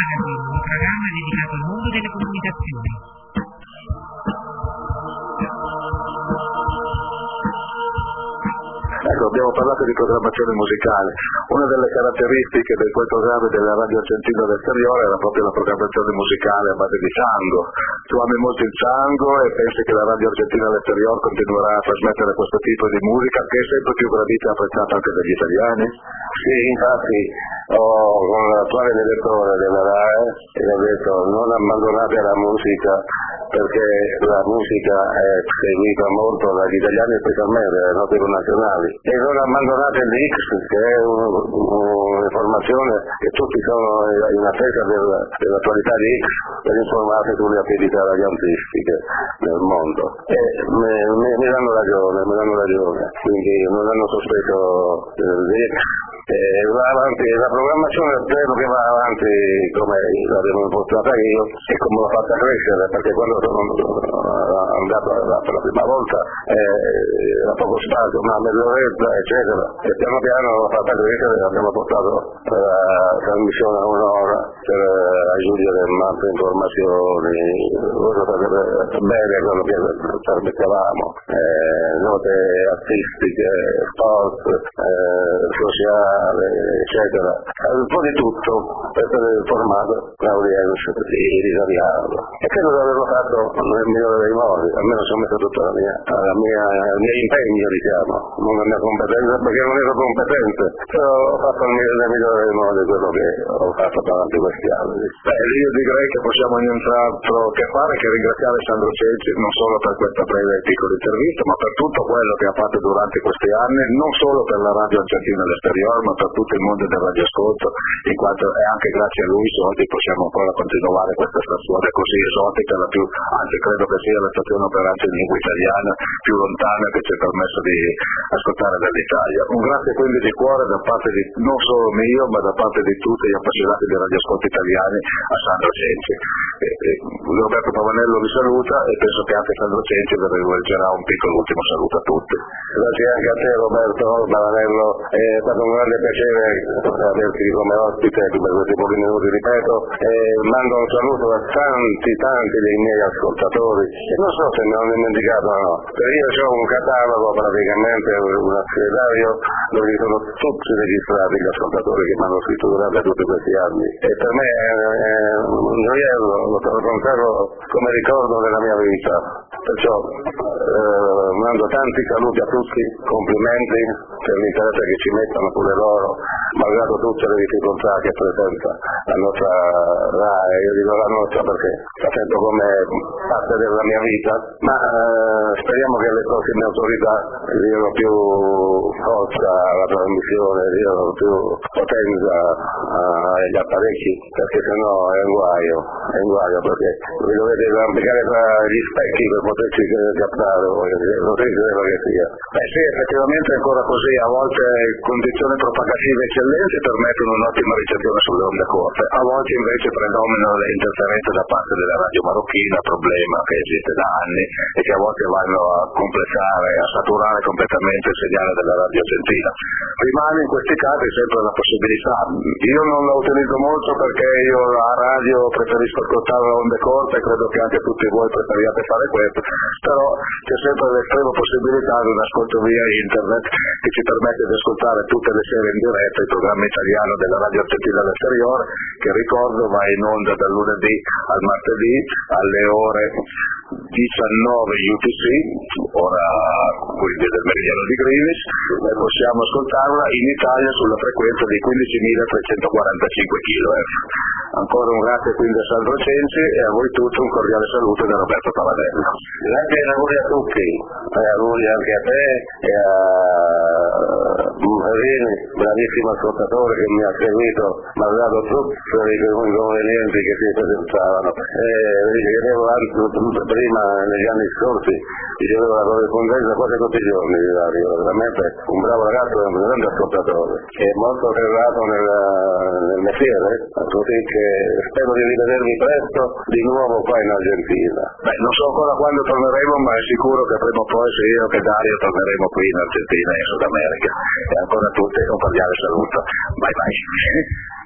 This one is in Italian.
Magazine, un programma dedicato al mondo delle comunicazioni. Ecco, abbiamo parlato di programmazione musicale. Una delle caratteristiche di quel programma della Radio Argentina all'Esteriore era proprio la programmazione musicale a base di tango. Tu ami molto il tango e pensi che la Radio Argentina all'Esteriore continuerà a trasmettere questo tipo di musica che è sempre più gradita e apprezzata anche dagli italiani? Sì, infatti con l'attuale direttore della RAE ho detto non abbandonate la musica, perché la musica è seguita molto dagli italiani, specialmente dalle note nazionali, e non abbandonate l'X, che è un'informazione che tutti sono in attesa dell'attualità di X per informarsi sulle attività radioantistiche nel mondo. E mi danno ragione, quindi non hanno sospeso l'X. Va avanti, la programmazione credo che va avanti come l'avevo impostata io e come l'ho fatta crescere, perché quando sono andato per la prima volta era poco spazio, una mezz'oretta eccetera, e piano piano l'ho fatta crescere e abbiamo portato la trasmissione a un'ora per aggiungere molte informazioni, bene quello che trasmettevamo, note artistiche, sport, sociali, eccetera, un po' di tutto per essere informato l'audience e risaliarlo. E credo di averlo fatto nel migliore dei modi, almeno ci ho messo tutto il mio impegno, diciamo, non la mia competenza, perché non ero competente, però ho fatto nel migliore dei modi quello che ho fatto durante questi anni. Io direi che possiamo nient'altro che fare che ringraziare Sandro Cenci non solo per questa breve e piccola intervista, ma per tutto quello che ha fatto durante questi anni, non solo per la Radio Argentina all'Esteriore, ma per tutto il mondo del radioascolto, in quanto è anche grazie a lui soldi possiamo ancora continuare questa stazione così esotica, anzi credo che sia la stazione operante in lingua italiana più lontana che ci ha permesso di ascoltare dall'Italia. Un grazie quindi di cuore da parte di non solo mio, ma da parte di tutti gli appassionati di radioascolto italiani a Sandro Cenci. Roberto Pavanello vi saluta e penso che anche Sandro Cenci vi rivolgerà un piccolo ultimo saluto a tutti. Grazie anche a te Roberto Pavanello, è stato un grande piacere averti come ospite per questi pochi minuti, ripeto, e mando un saluto a tanti dei miei ascoltatori, e non so se me l'ho dimenticato o no, perché io ho un catalogo praticamente, un affidatario dove sono tutti registrati gli ascoltatori che mi hanno scritto durante tutti questi anni, e per me è un gioiello, lo conservo come ricordo della mia vita, perciò mando tanti saluti a tutti, complimenti per l'interesse che ci mettono pure loro, malgrado tutte le difficoltà che presenta la nostra RAE. Io dico la nostra perché la sento come parte della mia vita, ma speriamo che le prossime autorità diano più forza alla trasmissione, diano più potenza agli apparecchi, perché sennò è un guaio, perché vi dovete arrampicare tra gli specchi per poterci captare voi, potete quello che sia. Sì, effettivamente è ancora così, a volte condizioni propagative eccellenti permettono un'ottima ricezione sulle onde corte, a volte invece predominano le interferenze da parte della radio marocchina, problema che esiste da anni e che a volte vanno a completare, a saturare completamente il segnale della radio argentina. Rimane in questi casi sempre la possibilità, io non la utilizzo molto perché io la radio preferisco ascoltare a onde corte e credo che anche tutti voi preferiate fare questo, però c'è sempre l'estrema possibilità di un ascolto via internet che ci permette di ascoltare tutte le sere in diretta il programma italiano della Radio Argentina all'Esteriore, che ricordo va in onda dal lunedì al martedì alle ore 19 UTC, ora quindi del meridiano di Greenwich, e possiamo ascoltarla in Italia sulla frequenza di 15.345 kHz. Ancora un grazie quindi a Sandro Cenci e a voi tutti un cordiale saluto da Roberto Pavanello. Grazie e auguri a tutti, e auguri anche a te e a Muserini, bravissimo ascoltatore che mi ha seguito, mi ha dato tutti i inconvenienti che si presentavano. Ricevevo prima negli anni scorsi, ricevevo la corrispondenza quasi tutti i giorni di radio, veramente un bravo ragazzo e un grande ascoltatore, che è molto ferrato nel mestiere, così che spero di rivedervi presto di nuovo qua in Argentina. Non so ancora quando torneremo, ma è sicuro che prima o poi sia io che Dario torneremo qui in Argentina e in Sud America. E ancora a tutti un cordiale saluto. Bye bye.